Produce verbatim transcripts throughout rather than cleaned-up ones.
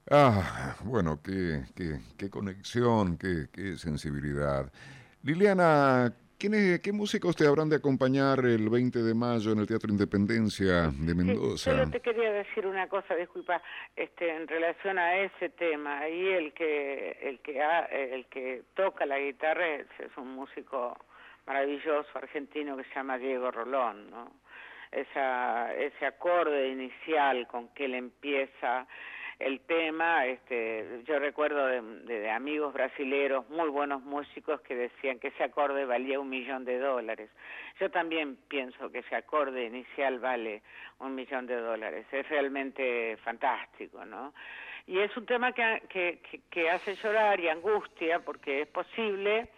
Ah, bueno, qué, qué, qué conexión, qué, qué sensibilidad. Liliana, ¿quiénes- ¿qué músicos te habrán de acompañar el veinte de mayo en el Teatro Independencia de Sí, solo Mendoza? te quería decir una cosa, disculpa, este, en relación a ese tema. Ahí el que el que ha- el que toca la guitarra es, es un músico maravilloso argentino que se llama Diego Rolón, ¿no? Esa, ese acorde inicial con que él empieza el tema, este, yo recuerdo de, de- de amigos brasileros, muy buenos músicos que decían que ese acorde valía un millón de dólares. Yo también pienso que ese acorde inicial vale un millón de dólares. Es realmente fantástico, ¿no? Y es un tema que, que, que, que hace llorar y angustia porque es posible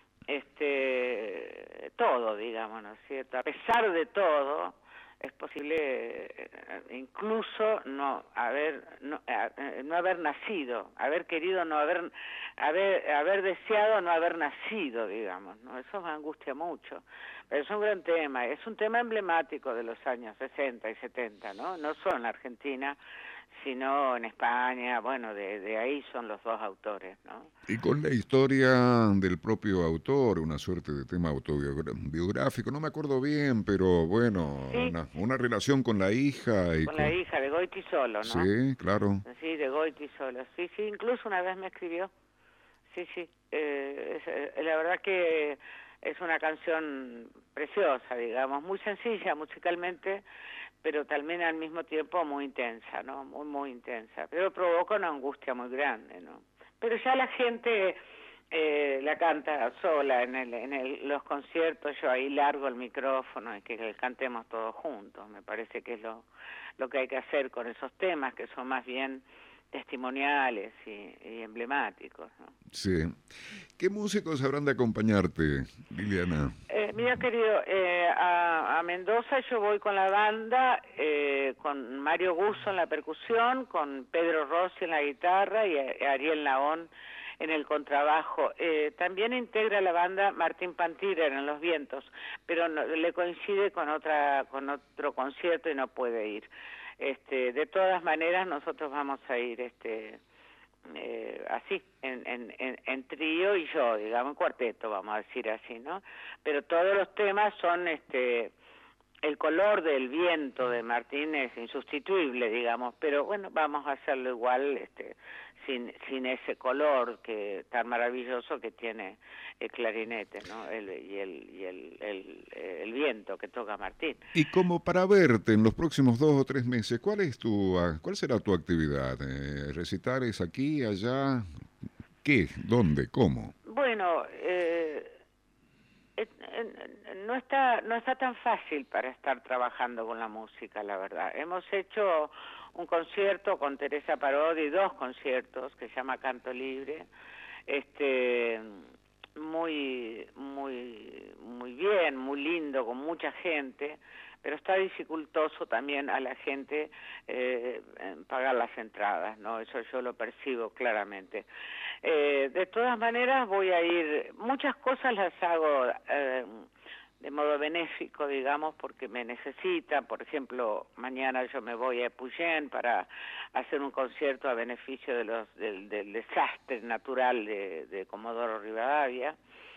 este todo, digamos, ¿no es cierto? A pesar de todo, es posible eh, incluso no haber no, eh, no haber nacido, haber querido no haber haber haber deseado no haber nacido, digamos, ¿no? Eso me angustia mucho. Pero es un gran tema, es un tema emblemático de los años sesenta y setenta, ¿no? No solo en la Argentina, sino en España, bueno, de, de ahí son los dos autores, ¿no? Y con la historia del propio autor, una suerte de tema autobiográfico, no me acuerdo bien, pero bueno, Sí, una, una relación con la hija y con la con... hija de Goiti Solo, ¿no? Sí, claro. Sí, de Goiti Solo. Sí, sí, incluso una vez me escribió. Sí, sí. Eh, es, eh, la verdad que es una canción preciosa, digamos, muy sencilla musicalmente, pero también al mismo tiempo muy intensa, ¿no? Muy, muy intensa. Pero provoca una angustia muy grande, ¿no? Pero ya la gente eh, la canta sola en, el, en el, los conciertos, yo ahí largo el micrófono y que cantemos todos juntos. Me parece que es lo, lo que hay que hacer con esos temas que son más bien testimoniales y, y emblemáticos, ¿no? Sí. ¿Qué músicos habrán de acompañarte, Liliana? Eh, mira, querido, eh, a, a Mendoza yo voy con la banda, eh, con Mario Gusso en la percusión, con Pedro Rossi en la guitarra y a- Ariel Naón en el contrabajo. Eh, también integra la banda Martín Pantirer en los vientos, pero no- le coincide con otra, con otro concierto y no puede ir. Este, de todas maneras nosotros vamos a ir, este eh, así, en, en, en, en trío y yo, digamos, en cuarteto, vamos a decir así, ¿no? Pero todos los temas son, este, el color del viento de Martín es insustituible, digamos, pero bueno, vamos a hacerlo igual, este, sin, sin ese color que tan maravilloso que tiene el clarinete, ¿no? El, y el, y el, el, el viento que toca Martín. Y como para verte en los próximos dos o tres meses, ¿cuál es tu, ah, cuál será tu actividad? Eh, ¿recitales aquí, allá? ¿Qué? ¿Dónde? ¿Cómo? Bueno, eh, Eh, eh, no está no está tan fácil para estar trabajando con la música, la verdad. Hemos hecho un concierto con Teresa Parodi, dos conciertos que se llama Canto Libre, este muy muy muy bien, muy lindo, con mucha gente, pero está dificultoso también a la gente eh, pagar las entradas, ¿no? Eso yo lo percibo claramente. Eh, de todas maneras voy a ir, muchas cosas las hago eh, de modo benéfico, digamos, porque me necesitan. Por ejemplo, mañana yo me voy a Epuyén para hacer un concierto a beneficio de los del, del desastre natural de, de Comodoro Rivadavia,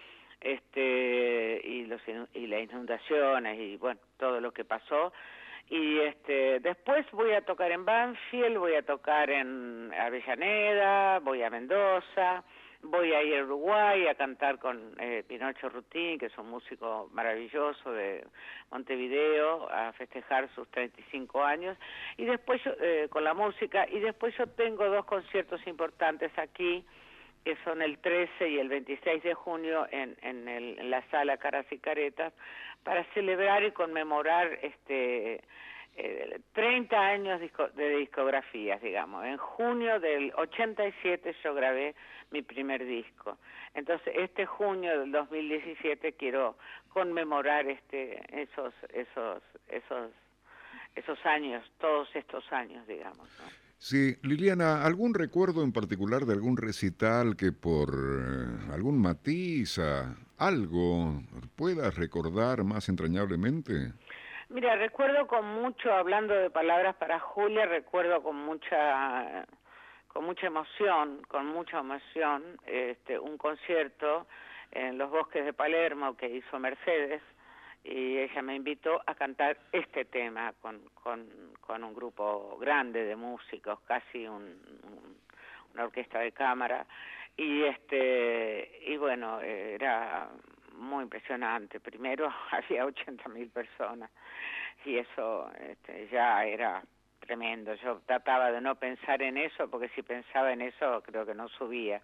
este y los y las inundaciones y bueno, todo lo que pasó. Y este después voy a tocar en Banfield, voy a tocar en Avellaneda, voy a Mendoza, voy a ir a Uruguay a cantar con eh, Pinocho Rutín, que es un músico maravilloso de Montevideo, a festejar sus treinta y cinco años, y después yo, eh, con la música, y después yo tengo dos conciertos importantes aquí, que son el trece y el veintiséis de junio en, en, el, en la sala Caras y Caretas, para celebrar y conmemorar este eh, treinta años disco, de discografías, digamos. En junio del ochenta y siete yo grabé mi primer disco. Entonces, este junio del dos mil diecisiete quiero conmemorar este esos esos esos esos años, todos estos años, digamos, ¿no? Sí, Liliana, ¿algún recuerdo en particular de algún recital que por eh, algún matiz, ah, algo, puedas recordar más entrañablemente? Mira, recuerdo con mucho, hablando de palabras para Julia, recuerdo con mucha con mucha emoción, con mucha emoción, este, un concierto en los bosques de Palermo que hizo Mercedes, y ella me invitó a cantar este tema con, con, con un grupo grande de músicos, casi un, un, una orquesta de cámara, y este y bueno, era muy impresionante. Primero había ochenta mil personas, y eso este, ya era tremendo. Yo trataba de no pensar en eso, porque si pensaba en eso creo que no subía.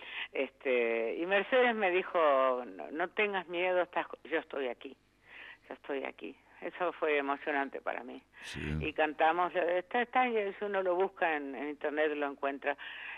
Este, y Mercedes me dijo, no, no tengas miedo, estás, yo estoy aquí. Yo estoy aquí. Eso fue emocionante para mí. Sí. Y cantamos, está, está, si uno lo busca en, en internet lo encuentra.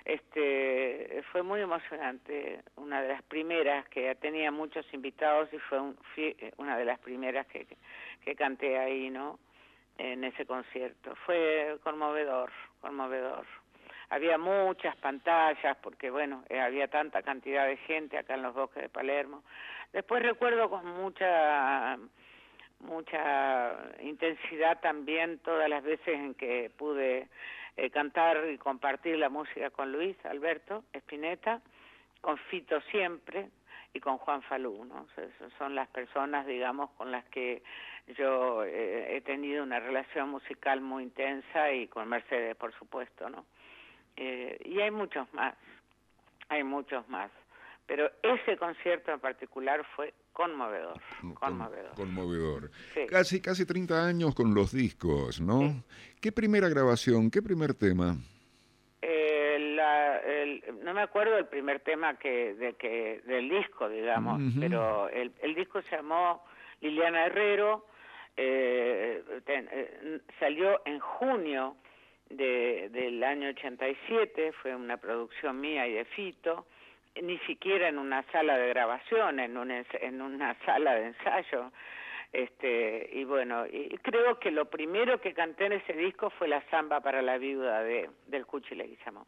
Este, fue muy emocionante, una de las primeras, que tenía muchos invitados, y fue un, fui una de las primeras que, que canté ahí, ¿no? En ese concierto. Fue conmovedor, conmovedor. Había muchas pantallas, porque bueno, eh, había tanta cantidad de gente acá en los bosques de Palermo. Después recuerdo con mucha mucha intensidad también todas las veces en que pude eh, cantar y compartir la música con Luis Alberto Spinetta, con Fito siempre, y con Juan Falú, ¿no? O sea, son las personas, digamos, con las que yo eh, he tenido una relación musical muy intensa, y con Mercedes, por supuesto, ¿no? Eh, y hay muchos más, hay muchos más. Pero ese concierto en particular fue conmovedor, conmovedor. Con, conmovedor. Sí. Casi, casi treinta años con los discos, ¿no? Sí. ¿Qué primera grabación, qué primer tema? Eh, la, el, no me acuerdo el primer tema que, de que del disco, digamos, uh-huh. pero el, el disco se llamó Liliana Herrero, eh, ten, eh, salió en junio de, del año ochenta y siete, fue una producción mía y de Fito, ni siquiera en una sala de grabación, en, un, en una sala de ensayo. Este, y bueno, y creo que lo primero que canté en ese disco fue la samba para la viuda de, del Cuchi Leguizamón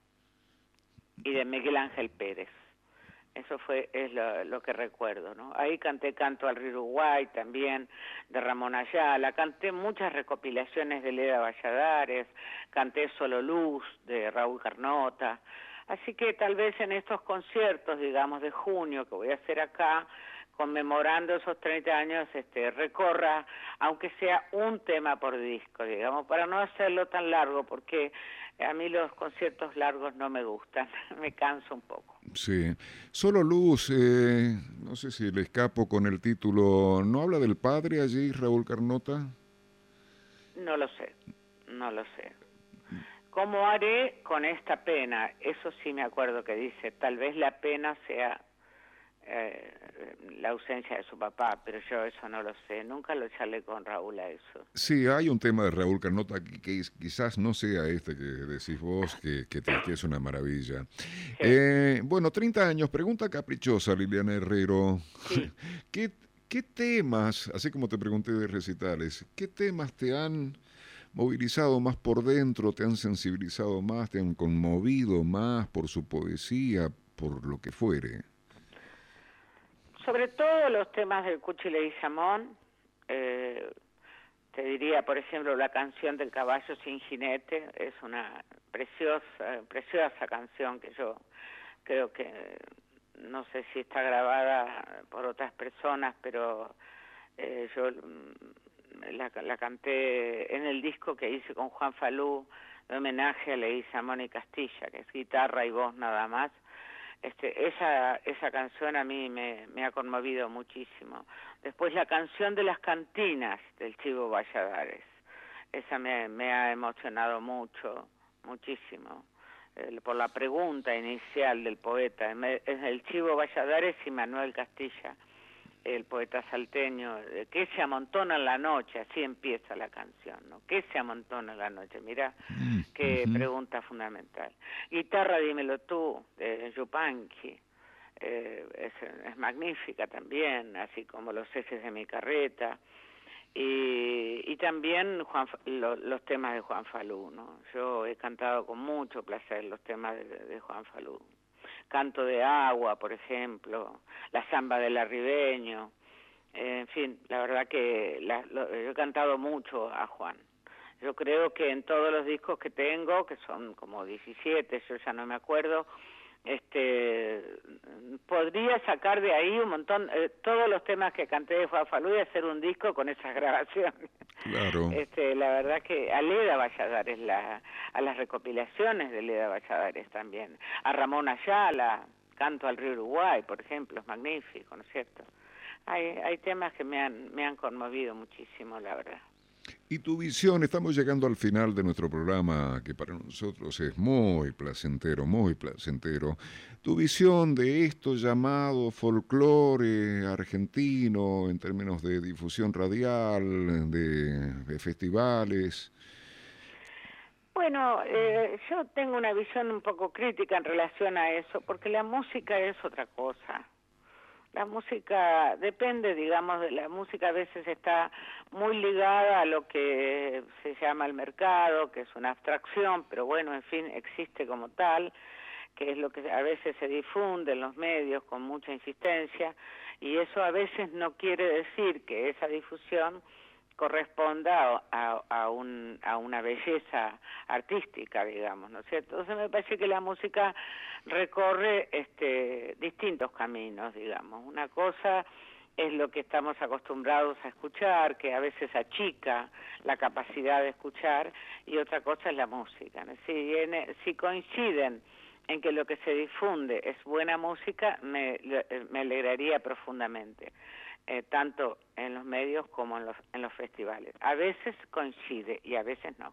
y de Miguel Ángel Pérez. Eso fue es lo, lo que recuerdo, ¿no? Ahí canté Canto al Río Uruguay también, de Ramón Ayala, canté muchas recopilaciones de Leda Valladares, canté Solo Luz, de Raúl Carnota. Así que tal vez en estos conciertos, digamos, de junio que voy a hacer acá, conmemorando esos treinta años, este, recorra, aunque sea un tema por disco, digamos, para no hacerlo tan largo, porque a mí los conciertos largos no me gustan, me canso un poco. Sí. Solo Luz, eh, no sé si le escapo con el título, ¿no habla del padre allí, Raúl Carnota? No lo sé, no lo sé. ¿Cómo haré con esta pena? Eso sí me acuerdo que dice, tal vez la pena sea eh, la ausencia de su papá, pero yo eso no lo sé, nunca lo charlé con Raúl a eso. Sí, hay un tema de Raúl Carnota que, que quizás no sea este que decís vos, que, que, te, que es una maravilla. Sí. Eh, bueno, treinta años, pregunta caprichosa, Liliana Herrero. Sí. ¿Qué, ¿Qué temas, así como te pregunté de recitales, qué temas te han movilizado más por dentro, te han sensibilizado más, te han conmovido más por su poesía, por lo que fuere? Sobre todo los temas del Cuchi Leguizamón, eh, te diría, por ejemplo, la canción del caballo sin jinete, es una preciosa, preciosa canción que yo creo que, no sé si está grabada por otras personas, pero eh, yo la, la canté en el disco que hice con Juan Falú, de homenaje a Leguizamón y Castilla, que es guitarra y voz nada más. Este, esa esa canción a mí me, me ha conmovido muchísimo. Después la canción de las cantinas del Chivo Valladares, esa me, me ha emocionado mucho, muchísimo, eh, por la pregunta inicial del poeta. Es el Chivo Valladares y Manuel Castilla, el poeta salteño, que se amontona en la noche, así empieza la canción, ¿no? ¿Qué se amontona en la noche? Mirá, qué uh-huh. pregunta fundamental. Guitarra, dímelo tú, de Yupanqui, eh, es, es magnífica también, así como Los ejes de mi carreta, y, y también Juan, lo, los temas de Juan Falú, ¿no? Yo he cantado con mucho placer los temas de, de Juan Falú. Canto de agua, por ejemplo, la samba del arribeño, eh, en fin, la verdad que la, lo, yo he cantado mucho a Juan, Yo creo que en todos los discos que tengo, que son como diecisiete, yo ya no me acuerdo, este podría sacar de ahí un montón, eh, todos los temas que canté de Fafalú y hacer un disco con esas grabaciones. Claro. Este, la verdad que a Leda Valladares, la, a las recopilaciones de Leda Valladares también, a Ramón Ayala, Canto al Río Uruguay, por ejemplo, es magnífico, ¿no es cierto? Hay, hay temas que me han, me han conmovido muchísimo, la verdad. Y tu visión, estamos llegando al final de nuestro programa, que para nosotros es muy placentero, muy placentero. Tu visión de esto llamado folclore argentino en términos de difusión radial, de, de festivales. Bueno, eh, yo tengo una visión un poco crítica en relación a eso, porque la música es otra cosa. La música depende, digamos, de la música a veces está muy ligada a lo que se llama el mercado, que es una abstracción, pero bueno, en fin, existe como tal, que es lo que a veces se difunde en los medios con mucha insistencia, y eso a veces no quiere decir que esa difusión corresponda a, a, a, un, a una belleza artística, digamos, ¿no es cierto? Entonces me parece que la música recorre este, distintos caminos, digamos. Una cosa es lo que estamos acostumbrados a escuchar, que a veces achica la capacidad de escuchar, y otra cosa es la música, ¿no? Si, en, si coinciden en que lo que se difunde es buena música, me, me alegraría profundamente. Eh, tanto en los medios como en los, en los festivales. A veces coincide y a veces no.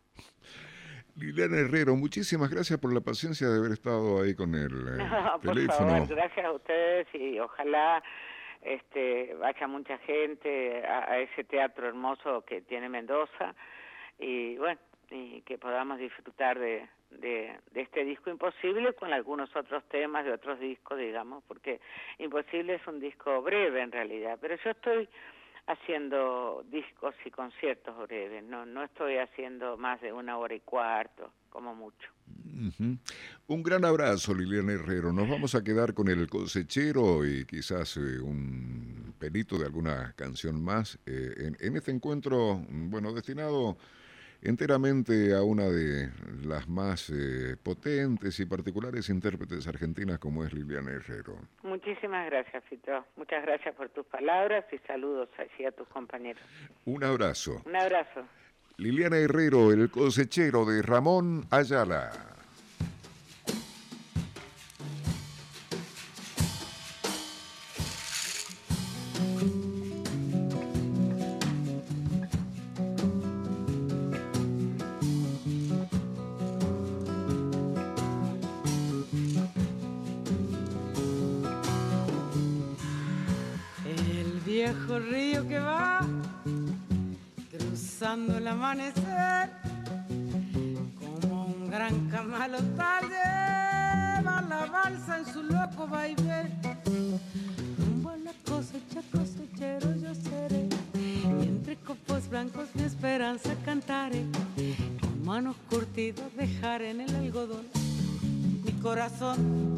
Liliana Herrero, muchísimas gracias por la paciencia de haber estado ahí con el eh, no, teléfono. Por favor, gracias a ustedes y ojalá este, vaya mucha gente a, a ese teatro hermoso que tiene Mendoza y bueno, y que podamos disfrutar de, de, de este disco Imposible con algunos otros temas de otros discos, digamos, porque Imposible es un disco breve en realidad, pero yo estoy haciendo discos y conciertos breves, no no estoy haciendo más de una hora y cuarto, como mucho. Uh-huh. Un gran abrazo, Liliana Herrero. Nos vamos a quedar con El Cosechero y quizás eh, un pelito de alguna canción más eh, en, en este encuentro, bueno, destinado enteramente a una de las más eh, potentes y particulares intérpretes argentinas como es Liliana Herrero. Muchísimas gracias, Fito. Muchas gracias por tus palabras y saludos allí a tus compañeros. Un abrazo. Un abrazo. Liliana Herrero, El Cosechero de Ramón Ayala. Viejo río que va cruzando el amanecer, como un gran camalotal lleva la balsa en su loco vaivén. Rumbo a la cosecha, cosechero yo seré, y entre copos blancos mi esperanza cantaré. Con manos curtidas dejaré en el algodón mi corazón.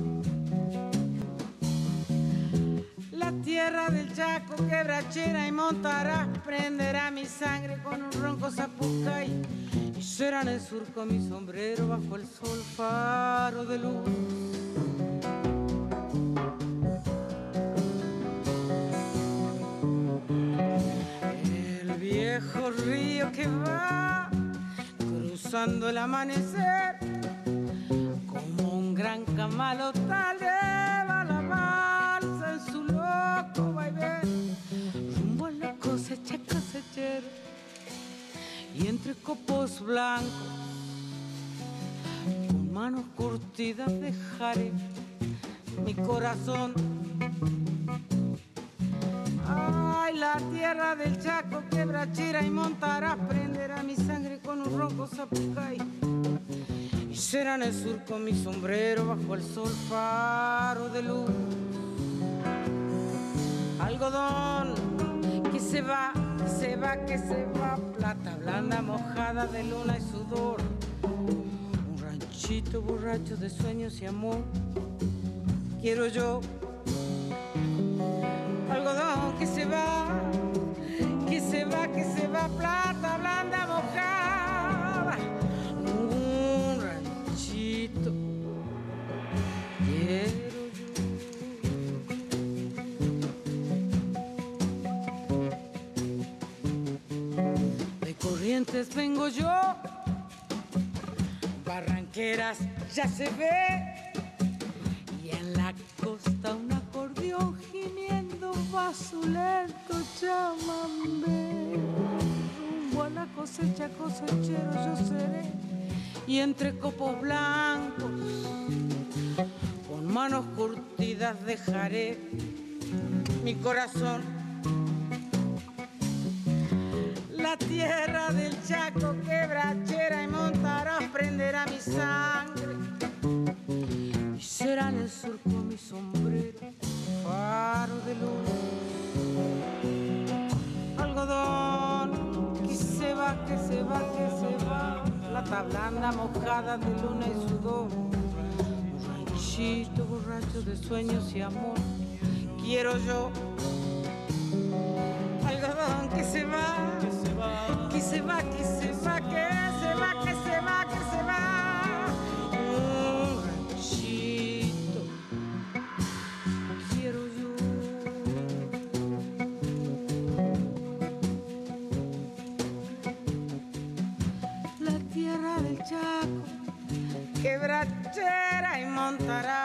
La tierra del Chaco, quebrachera y montará, prenderá mi sangre con un ronco zapucay, y será en el surco mi sombrero bajo el sol faro de luz. El viejo río que va cruzando el amanecer, como un gran camalotal lleva la balsa en su loco vaivén, rumbo a la cosecha, cosechero, y entre copos blancos con manos curtidas dejaré mi corazón. Ay, la tierra del Chaco, quebrachera y montará, prenderá mi sangre con un ronco zapucay, y será en el surco mi sombrero bajo el sol faro de luz. Algodón que se va, que se va, que se va, plata blanda mojada de luna y sudor, un ranchito borracho de sueños y amor, quiero yo. Algodón que se va, que se va, que se va, plata blanda mojada Corrientes vengo yo, Barranqueras ya se ve, y en la costa un acordeón gimiendo va su lento chamamé. Rumbo a la cosecha, cosechero yo seré, y entre copos blancos con manos curtidas dejaré mi corazón. La tierra del Chaco, quebrachera y montarás prenderá mi sangre, y será en el surco mi sombrero, faro de luz. Algodón que se va, que se va, que se va, la tablanda mojada de luna y sudor. Un ranchito borracho de sueños y amor, quiero yo. Algodón que se va, que se va, que se va, que se va, que se va, que se va, que se va. Un ranchito quiero yo. La tierra del Chaco, quebrachera y montará.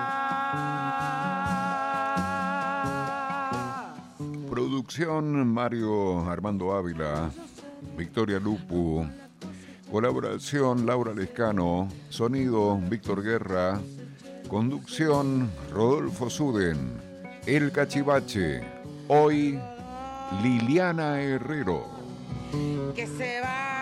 Producción Mario Armando Ávila, Victoria Lupu, colaboración Laura Lescano, sonido Víctor Guerra, conducción Rodolfo Suden, El Cachivache, hoy Liliana Herrero. Que se va.